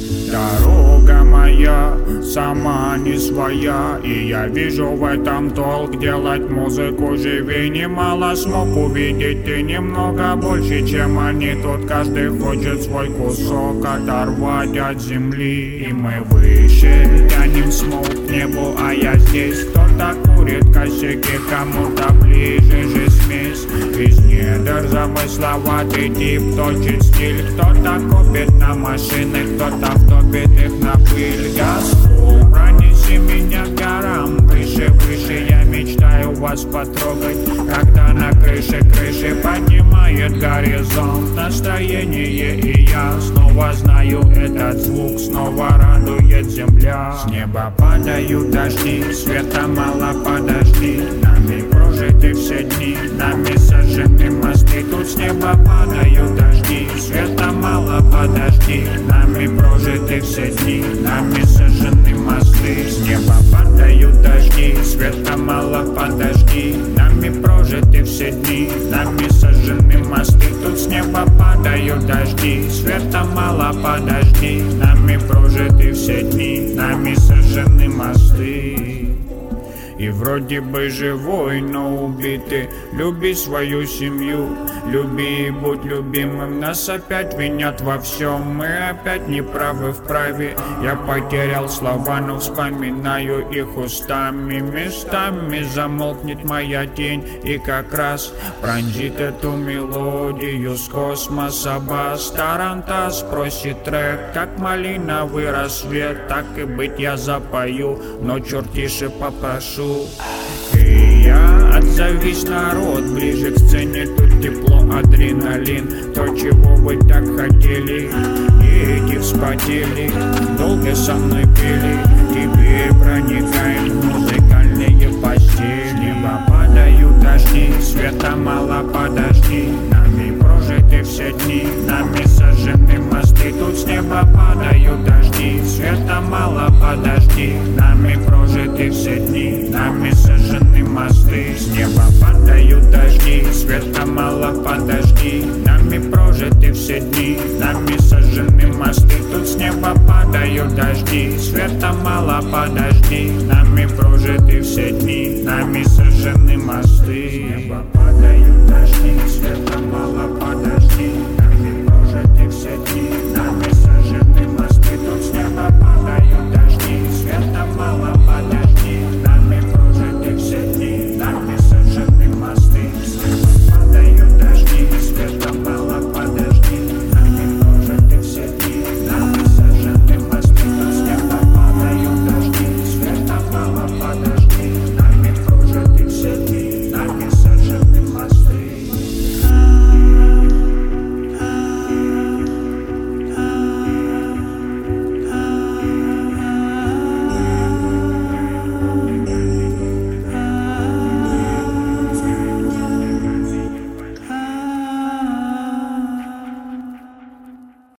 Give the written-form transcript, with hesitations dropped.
Дорога моя сама не своя, и я вижу в этом толк. Делать музыку живее немало, смог увидеть ты немного больше, чем они. Тут каждый хочет свой кусок оторвать от земли, и мы выше тянем смог к небу, а я здесь. Кто-то курит косяки, кому-то ближе же смесь. Из недр замысловатый тип точит стиль. Кто-то копит на машины, кто-то втопит их на пыль. Господь, пронеси меня к горам, выше, выше. Я мечтаю вас потрогать, когда на крыше поднимает горизонт настроение. И я снова знаю этот звук, снова радует земля. С неба падают дожди, света мало, подожди. Нами прожиты все дни, нами сожжены мосты. Тут с неба падают дожди, света мало, подожди. Нами прожиты все дни, нами сожжены мосты. С неба падают дожди, света мало, подожди. Нами прожиты все дни, нами сожжены мосты. Тут с неба падают дожди, света мало, подожди. Нами прожиты все дни, нами сожжены мосты. И вроде бы живой, но убитый. Люби свою семью, люби и будь любимым. Нас опять винят во всем, мы опять неправы в праве. Я потерял слова, но вспоминаю их устами. Местами замолкнет моя тень, и как раз пронзит эту мелодию с космоса бас. Тарантас просит трек, как малиновый рассвет. Так и быть я запою, но черт тише попрошу. И я отзовись, народ, ближе к сцене. Тут тепло, адреналин, то, чего вы так хотели. И эти вспотели, долго со мной пели. Теперь проникаем в музыкальные постели. Небо падают дожди, света мало, подожди. Нами прожиты все дни, нами сожжены мосты. Тут с неба падают дожди, света мало, подожди. Нами прожиты все дни, нами сожжены мосты. С неба падают дожди, света мало, подожди. Нами прожиты все дни, нами сожжены мосты. Тут с неба падают дожди, света мало, подожди. Нами прожиты все дни, нами сожжены мосты. С неба падают дожди, света мало,